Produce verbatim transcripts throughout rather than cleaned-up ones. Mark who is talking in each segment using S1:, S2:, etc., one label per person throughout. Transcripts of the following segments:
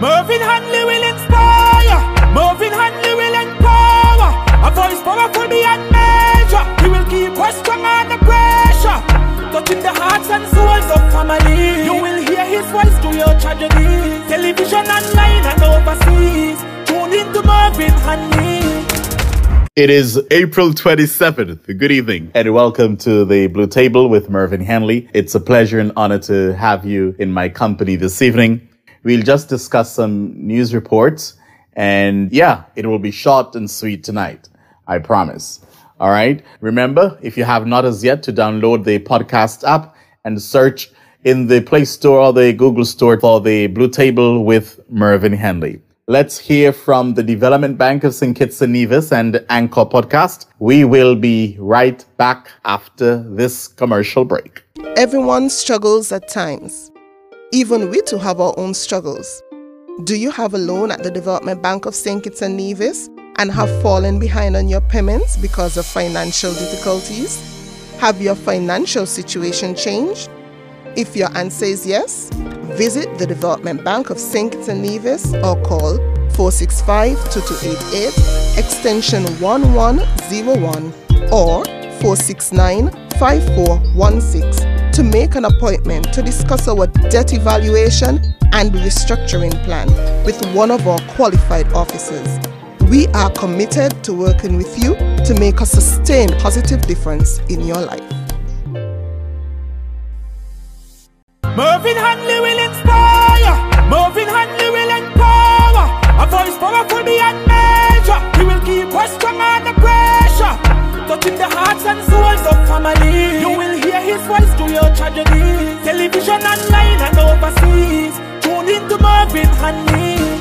S1: Mervyn Hanley will inspire. Mervyn Hanley will empower. A voice powerful beyond measure. He will keep us strong under pressure, touching the hearts and souls of family. You will hear his voice through your tragedy. Television, online and overseas. Tune into Mervyn Hanley.
S2: It is April twenty-seventh. Good evening and welcome to the Blue Table with Mervyn Hanley. It's a pleasure and honor to have you in my company this evening. We'll just discuss some news reports and yeah, it will be short and sweet tonight. I promise. All right. Remember, if you have not as yet, to download the podcast app and search in the Play Store or the Google Store for the Blue Table with Mervyn Hanley. Let's hear from the Development Bank of Saint Kitts and Nevis and Anchor Podcast. We will be right back after this commercial break.
S3: Everyone struggles at times. Even we too have our own struggles. Do you have a loan at the Development Bank of Saint Kitts and Nevis and have fallen behind on your payments because of financial difficulties? Have your financial situation changed? If your answer is yes, visit the Development Bank of Saint Kitts and Nevis or call four six five, two two eight eight, extension one one zero one or four six nine, five four one six to make an appointment to discuss our debt evaluation and restructuring plan with one of our qualified officers. We are committed to working with you to make a sustained positive difference in your life.
S1: Mervyn Hanley will inspire. Mervyn Hanley will empower. A voice powerful beyond measure. He will keep us strong under pressure, touching the hearts and souls of family. You will hear his voice through your tragedy. Television, online and overseas. Tune into Mervyn Hanley.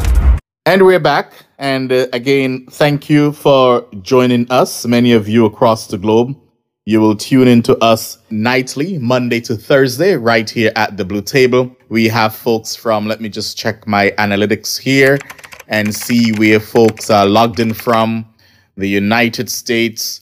S2: And we're back. And uh, again, thank you for joining us. Many of you across the globe. You will tune into us nightly, Monday to Thursday, right here at the Blue Table. We have folks from, let me just check my analytics here and see where folks are logged in from. The United States,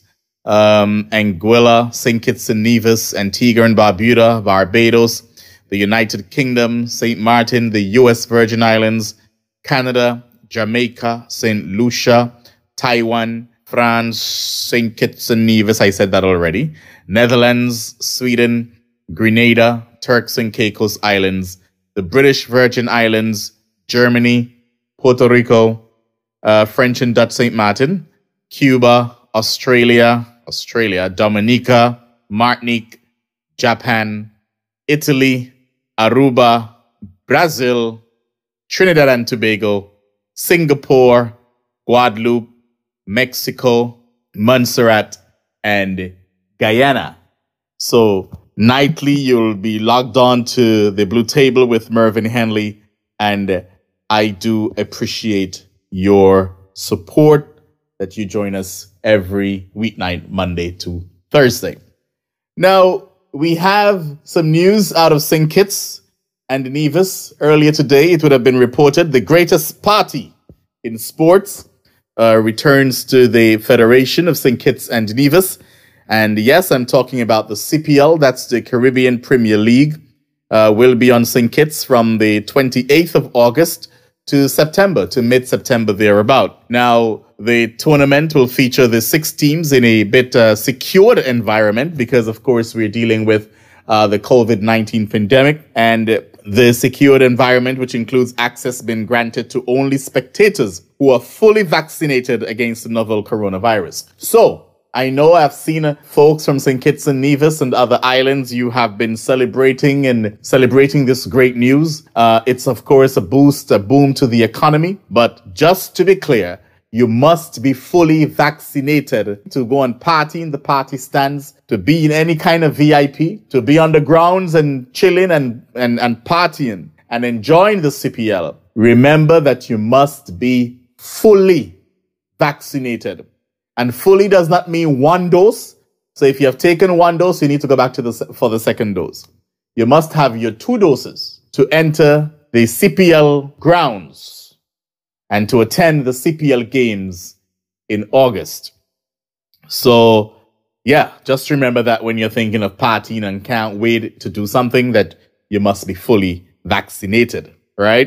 S2: um, Anguilla, Saint Kitts and Nevis, Antigua and Barbuda, Barbados, the United Kingdom, Saint Martin, the U S Virgin Islands, Canada, Jamaica, Saint Lucia, Taiwan, France, Saint Kitts and Nevis, I said that already. Netherlands, Sweden, Grenada, Turks and Caicos Islands, the British Virgin Islands, Germany, Puerto Rico, uh, French and Dutch Saint Martin, Cuba, Australia, Australia, Dominica, Martinique, Japan, Italy, Aruba, Brazil, Trinidad and Tobago, Singapore, Guadeloupe, Mexico, Montserrat, and Guyana. So nightly, you'll be logged on to the Blue Table with Mervyn Hanley, and I do appreciate your support that you join us every weeknight, Monday to Thursday. Now, we have some news out of Saint Kitts and Nevis. Earlier today, it would have been reported the greatest party in sports Uh, returns to the Federation of Saint Kitts and Nevis. And yes, I'm talking about the C P L, that's the Caribbean Premier League, uh, will be on Saint Kitts from the twenty-eighth of August to September, to mid-September thereabout. Now, the tournament will feature the six teams in a bit uh, secured environment because, of course, we're dealing with uh, the COVID nineteen pandemic, and the secured environment, which includes access being granted to only spectators who are fully vaccinated against the novel coronavirus. So, I know I've seen folks from Saint Kitts and Nevis and other islands. You have been celebrating and celebrating this great news. Uh, it's, of course, a boost, a boom to the economy. But just to be clear, you must be fully vaccinated to go and party in the party stands, to be in any kind of V I P, to be on the grounds and chilling and, and, and partying and enjoying the C P L. Remember that you must be fully vaccinated. And fully does not mean one dose. So if you have taken one dose, you need to go back to the for the second dose. You must have your two doses to enter the C P L grounds and to attend the C P L games in August. So, yeah, just remember that when you're thinking of partying and can't wait to do something, that you must be fully vaccinated, right?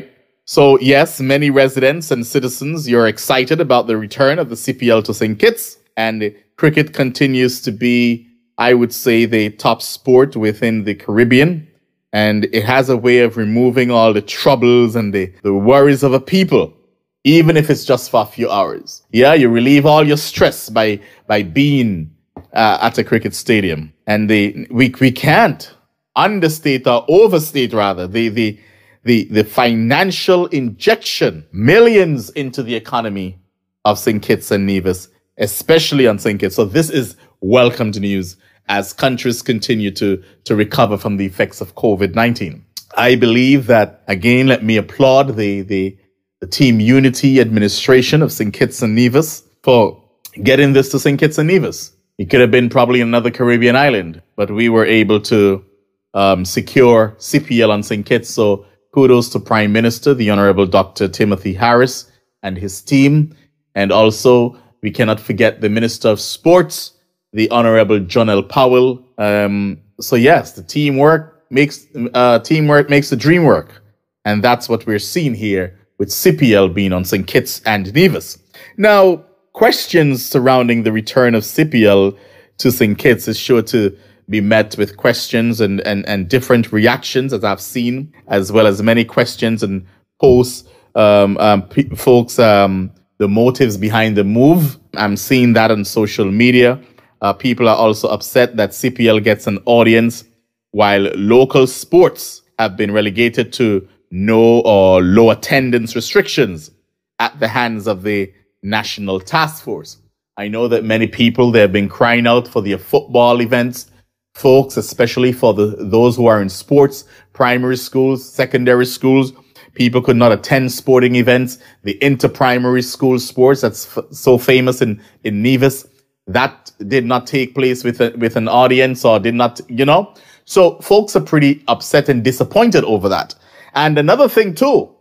S2: So yes, many residents and citizens, you're excited about the return of the C P L to Saint Kitts, and cricket continues to be, I would say, the top sport within the Caribbean. And it has a way of removing all the troubles and the, the worries of a people, even if it's just for a few hours. Yeah, you relieve all your stress by by being uh, at a cricket stadium. And the, we we can't understate or overstate, rather, the, the, the, the financial injection, millions into the economy of Saint Kitts and Nevis, especially on Saint Kitts. So this is welcomed news as countries continue to, to recover from the effects of COVID nineteen. I believe that, again, let me applaud the, the, the Team Unity administration of Saint Kitts and Nevis for getting this to Saint Kitts and Nevis. It could have been probably another Caribbean island, but we were able to um, secure C P L on Saint Kitts. So kudos to Prime Minister, the Honorable Doctor Timothy Harris and his team. And also, we cannot forget the Minister of Sports, the Honorable John L. Powell. Um, so yes, the teamwork makes uh, teamwork makes the dream work, and that's what we're seeing here with C P L being on Saint Kitts and Nevis. Now, questions surrounding the return of C P L to Saint Kitts is sure to be met with questions and and and different reactions, as I've seen, as well as many questions and posts. Um, um, p- folks, um, the motives behind the move. I'm seeing that on social media. Uh, people are also upset that C P L gets an audience while local sports have been relegated to no or low attendance restrictions at the hands of the National Task Force. I know that many people, they have been crying out for their football events, folks, especially for the those who are in sports, primary schools, secondary schools. People could not attend sporting events. The inter-primary school sports that's f- so famous in, in Nevis, that did not take place with a, with an audience or did not, you know. So folks are pretty upset and disappointed over that. And another thing too,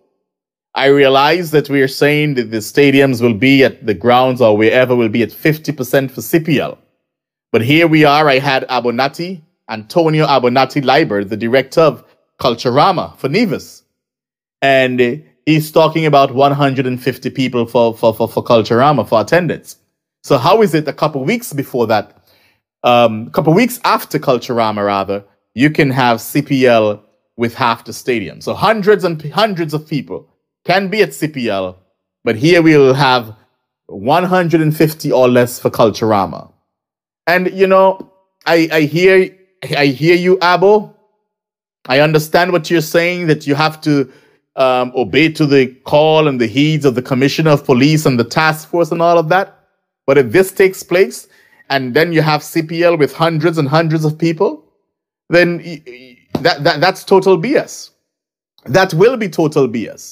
S2: I realize that we are saying that the stadiums will be at the grounds or wherever will be at fifty percent for C P L. But here we are. I had Abonati, Antonio Abonati Liber, the director of Culturama for Nevis. And he's talking about one hundred fifty people for, for, for, for Culturama, for attendance. So how is it a couple weeks before that, um, a couple weeks after Culturama, rather, you can have C P L with half the stadium? So hundreds and hundreds of people can be at C P L, but here we will have one hundred fifty or less for Culturama. And, you know, I, I hear I hear you, Abo. I understand what you're saying, that you have to um, obey to the call and the heeds of the Commissioner of Police and the task force and all of that. But if this takes place and then you have C P L with hundreds and hundreds of people, then that, that that's total B S. That will be total B S.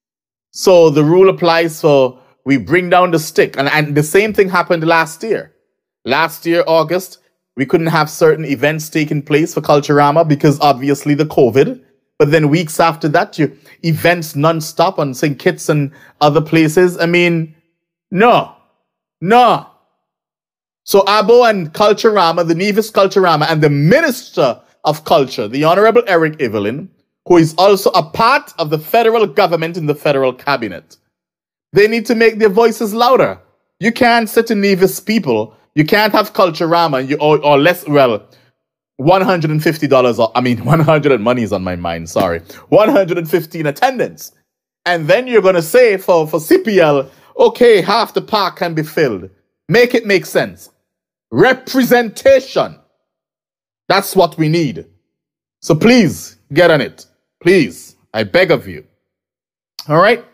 S2: So the rule applies for we bring down the stick. And, and the same thing happened last year. Last year, August, we couldn't have certain events taking place for Culturama because obviously the COVID. But then weeks after that, you events nonstop on Saint Kitts and other places. I mean, no. No. So Abo and Culturama, the Nevis Culturama, and the Minister of Culture, the Honorable Eric Evelyn, who is also a part of the federal government in the federal cabinet, they need to make their voices louder. You can't say to Nevis people, you can't have Culturama and you, or, or less, well, one hundred fifty dollars, or, I mean, one hundred money is on my mind, sorry, one hundred fifty in attendance. And then you're going to say for, for C P L, okay, half the park can be filled. Make it make sense. Representation. That's what we need. So please get on it. Please. I beg of you. All right.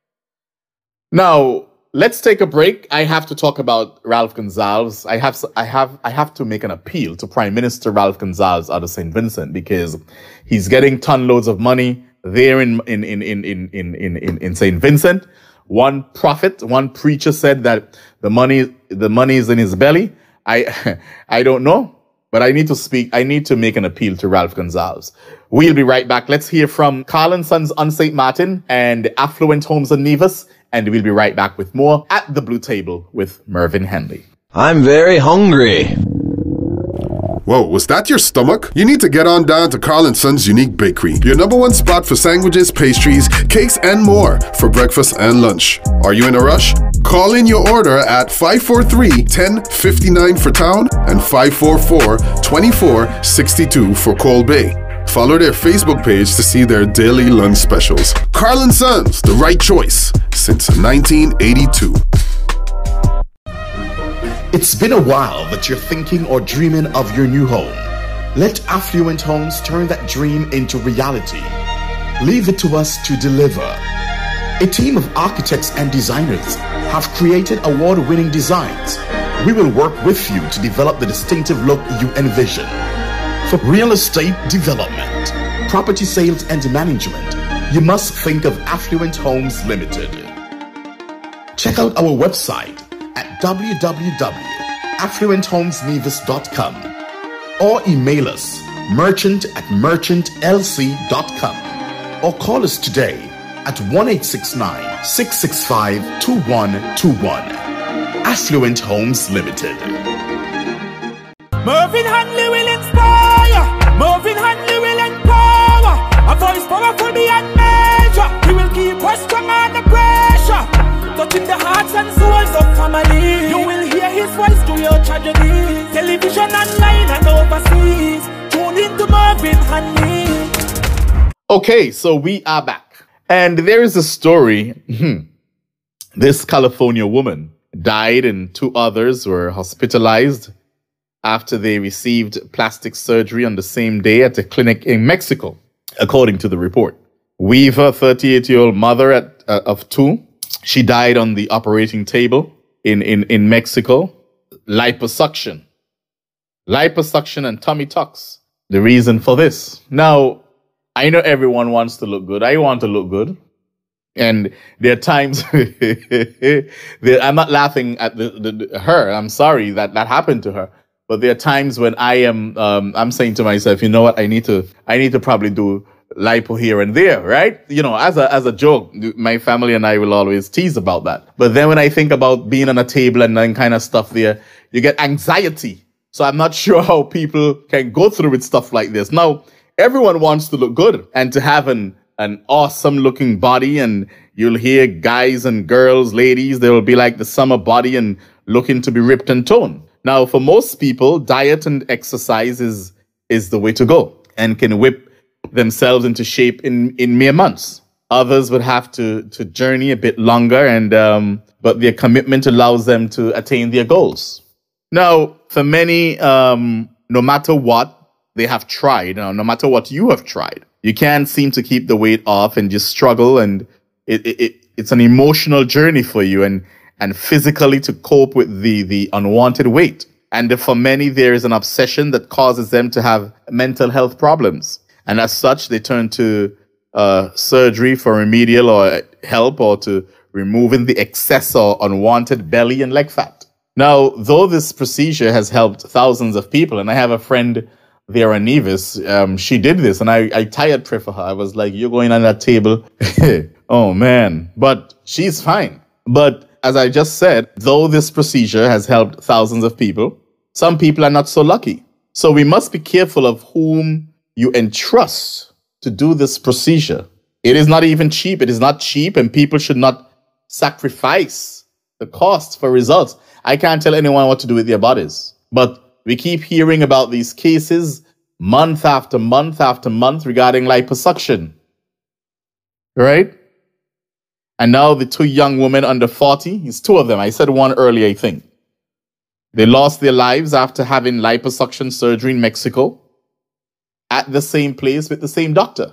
S2: Now, let's take a break. I have to talk about Ralph Gonsalves. I have I have I have to make an appeal to Prime Minister Ralph Gonsalves out of Saint Vincent because he's getting ton loads of money there in in in in in in in, in Saint Vincent. One prophet, one preacher said that the money, the money is in his belly. I, I don't know, but I need to speak. I need to make an appeal to Ralph Gonsalves. We'll be right back. Let's hear from Carl and Sons on Saint Martin and Affluent Homes on Nevis, and we'll be right back with more at the Blue Table with Mervyn Henley.
S4: I'm very hungry. Whoa, was that your stomach? You need to get on down to Carl and Son's Unique Bakery, your number one spot for sandwiches, pastries, cakes, and more for breakfast and lunch. Are you in a rush? Call in your order at five four three, one oh five nine for town and five four four, two four six two for Cold Bay. Follow their Facebook page to see their daily lunch specials. Carl and Sons, the right choice since nineteen eighty-two.
S2: It's been a while that you're thinking or dreaming of your new home. Let Affluent Homes turn that dream into reality. Leave it to us to deliver. A team of architects and designers have created award-winning designs. We will work with you to develop the distinctive look you envision. For real estate development, property sales and management, you must think of Affluent Homes Limited. Check out our website at w w w dot affluent homes nevis dot com or email us merchant at merchant l c dot com or call us today at one eight six nine, six six five, two one two one. Affluent Homes Limited.
S1: Mervyn Hanley will inspire. Mervyn Hanley will empower. A voice powerful beyond measure. He will keep us strong under pressure, touching the hearts and souls of family. You will hear his voice through your tragedy. Television, online and overseas. Tune into Mervyn Hanley.
S2: Okay, so we are back. And there is a story. This California woman died and two others were hospitalized after they received plastic surgery on the same day at a clinic in Mexico, according to the report. Weaver, thirty-eight-year-old mother at, uh, of two, she died on the operating table in, in, in Mexico. Liposuction. Liposuction and tummy tucks. The reason for this. Now, I know everyone wants to look good. I want to look good. And there are times, there, I'm not laughing at the, the, the, her. I'm sorry that that happened to her. But there are times when I am, um, I'm saying to myself, you know what? I need to, I need to probably do lipo here and there, right? You know, as a, as a joke, my family and I will always tease about that. But then when I think about being on a table and then kind of stuff there, you get anxiety. So I'm not sure how people can go through with stuff like this. Now, everyone wants to look good and to have an, an awesome looking body, and you'll hear guys and girls, ladies, they will be like the summer body and looking to be ripped and toned. Now, for most people, diet and exercise is, is the way to go and can whip themselves into shape in, in mere months. Others would have to, to journey a bit longer, and um, but their commitment allows them to attain their goals. Now, for many, um, no matter what they have tried, now, no matter what you have tried, you can't seem to keep the weight off and just struggle, and it, it, it it's an emotional journey for you, and and physically to cope with the, the unwanted weight. And for many, there is an obsession that causes them to have mental health problems. And as such, they turn to uh, surgery for remedial or help, or to removing the excess or unwanted belly and leg fat. Now, though this procedure has helped thousands of people, and I have a friend there in Nevis, um, she did this, and I, I tired pray for her. I was like, you're going on that table. Oh, man. But she's fine. But as I just said, though this procedure has helped thousands of people, some people are not so lucky. So we must be careful of whom you entrust to do this procedure. It is not even cheap. It is not cheap, and people should not sacrifice the cost for results. I can't tell anyone what to do with their bodies, but we keep hearing about these cases month after month after month regarding liposuction, right? And now the two young women under forty, it's two of them. I said one earlier, I think. They lost their lives after having liposuction surgery in Mexico at the same place with the same doctor.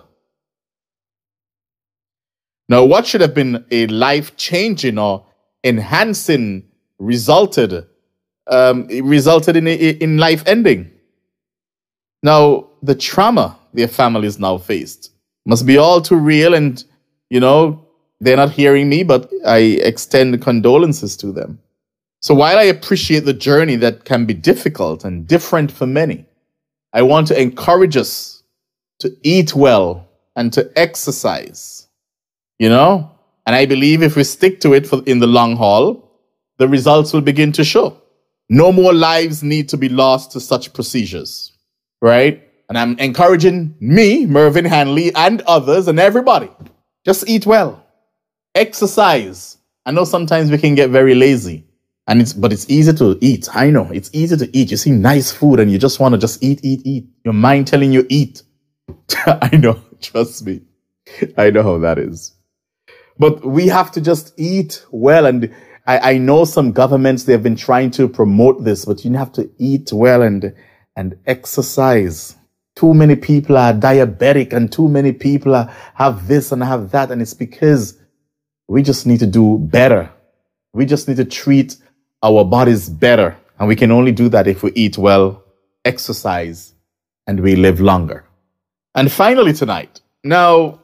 S2: Now, what should have been a life-changing or enhancing resulted, um, it resulted in, in life ending. Now, the trauma their families now faced must be all too real, and, you know, they're not hearing me, but I extend condolences to them. So while I appreciate the journey that can be difficult and different for many, I want to encourage us to eat well and to exercise, you know? And I believe if we stick to it for, in the long haul, the results will begin to show. No more lives need to be lost to such procedures, right? And I'm encouraging me, Mervyn Hanley, and others and everybody, just eat well, exercise. I know sometimes we can get very lazy, and it's but it's easy to eat. I know it's easy to eat. You see nice food and you just want to just eat, eat, eat. Your mind telling you eat. I know, trust me. I know how that is. But we have to just eat well. And I, I know some governments, they've been trying to promote this, but you have to eat well and, and exercise. Too many people are diabetic and too many people are, have this and have that. And it's because we just need to do better. We just need to treat our bodies better. And we can only do that if we eat well, exercise, and we live longer. And finally tonight, now,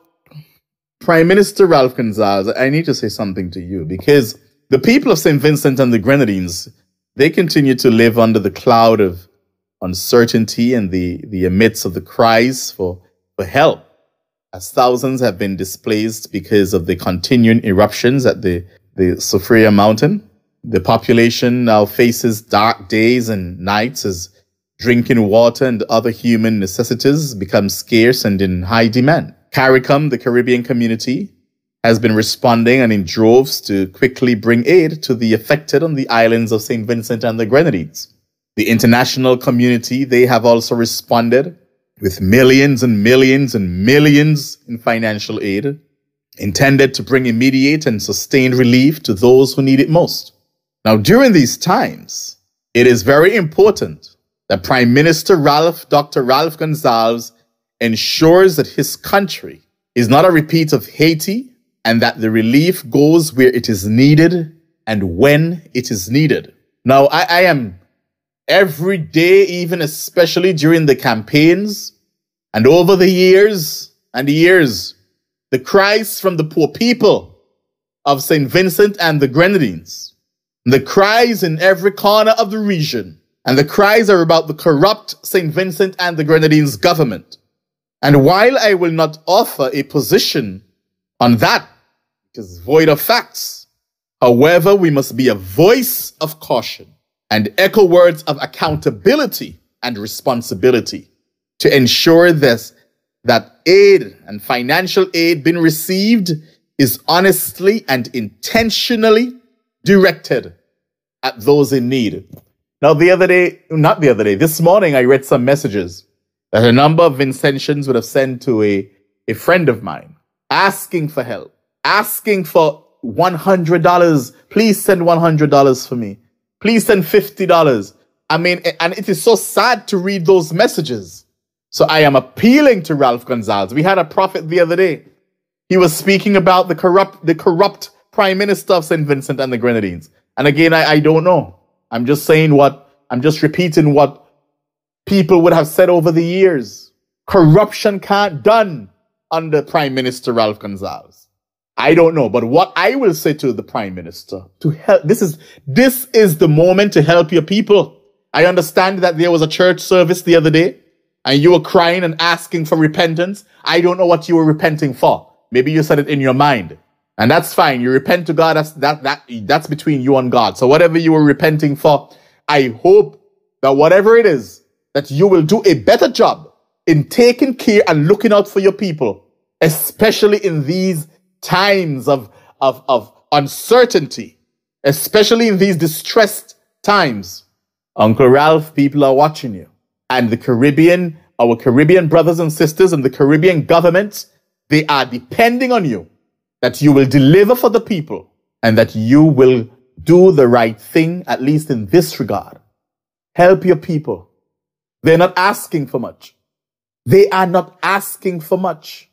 S2: Prime Minister Ralph Gonsalves, I need to say something to you, because the people of Saint Vincent and the Grenadines, they continue to live under the cloud of uncertainty and the, the amidst of the cries for, for help, as thousands have been displaced because of the continuing eruptions at the, the Soufriere Mountain. The population now faces dark days and nights as drinking water and other human necessities become scarce and in high demand. CARICOM, the Caribbean community, has been responding and in droves to quickly bring aid to the affected on the islands of Saint Vincent and the Grenadines. The international community, they have also responded with millions and millions and millions in financial aid intended to bring immediate and sustained relief to those who need it most. Now, during these times, it is very important that Prime Minister Ralph, Doctor Ralph Gonsalves, ensures that his country is not a repeat of Haiti and that the relief goes where it is needed and when it is needed. Now, I, I am every day, even especially during the campaigns and over the years and years, the cries from the poor people of Saint Vincent and the Grenadines, the cries in every corner of the region, and the cries are about the corrupt Saint Vincent and the Grenadines government. And while I will not offer a position on that, which is void of facts, however, we must be a voice of caution and echo words of accountability and responsibility to ensure this, that aid and financial aid being received is honestly and intentionally directed at those in need. Now, the other day, not the other day, this morning, I read some messages that a number of Vincentians would have sent to a, a friend of mine, asking for help, asking for one hundred dollars. Please send one hundred dollars for me. Please send fifty dollars. I mean, and it is so sad to read those messages. So I am appealing to Ralph Gonsalves. We had a prophet the other day. He was speaking about the corrupt, the corrupt Prime Minister of Saint Vincent and the Grenadines. And again, I, I don't know. I'm just saying what, I'm just repeating what people would have said over the years. Corruption can't done under Prime Minister Ralph Gonsalves. I don't know, but what I will say to the Prime Minister, to help, this is, this is the moment to help your people. I understand that there was a church service the other day and you were crying and asking for repentance. I don't know what you were repenting for. Maybe you said it in your mind. And that's fine. You repent to God. That's, that, that, that's between you and God. So whatever you were repenting for, I hope that whatever it is, that you will do a better job in taking care and looking out for your people, especially in these times of, of, of uncertainty, especially in these distressed times. Uncle Ralph, people are watching you. And the Caribbean, our Caribbean brothers and sisters and the Caribbean governments, they are depending on you, that you will deliver for the people and that you will do the right thing, at least in this regard. Help your people. They're not asking for much. They are not asking for much.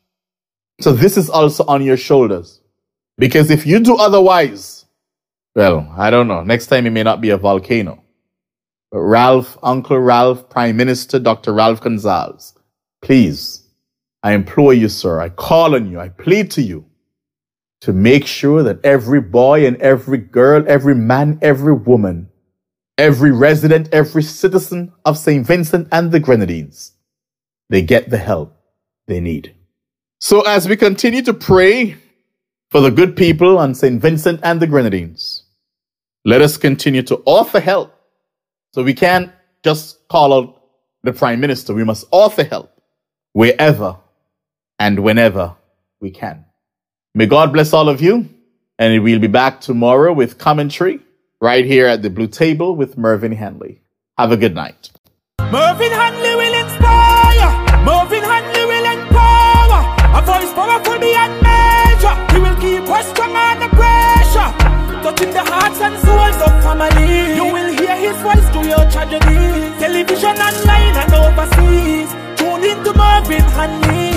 S2: So this is also on your shoulders. Because if you do otherwise, well, I don't know. Next time it may not be a volcano. But Ralph, Uncle Ralph, Prime Minister Doctor Ralph Gonsalves, please, I implore you, sir, I call on you, I plead to you to make sure that every boy and every girl, every man, every woman, every resident, every citizen of Saint Vincent and the Grenadines, they get the help they need. So as we continue to pray for the good people on Saint Vincent and the Grenadines, let us continue to offer help So we can't just call out the Prime Minister. We must offer help wherever and whenever we can. May God bless all of you. And we'll be back tomorrow with commentary right here at the Blue Table with Mervyn Hanley. Have a good night.
S1: Mervyn Hanley will inspire. Mervyn Hanley will empower. A voice powerful beyond measure. He will keep us strong under pressure. Touching the hearts and souls of family. You will hear his voice through your tragedy. Television, online and overseas. Tune into Mervyn Hanley.